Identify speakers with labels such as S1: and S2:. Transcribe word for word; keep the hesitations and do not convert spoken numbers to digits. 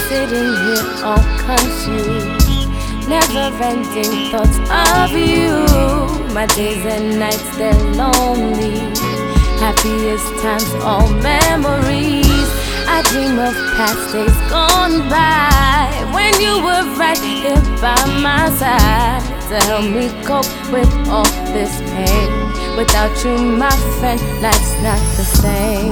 S1: sitting here all confused, never-ending thoughts of you. My days and nights, they're lonely. Happiest times, all memories. I dream of past days gone by, when you were right here by my side to help me cope with all this pain. Without you, my friend, life's not the same.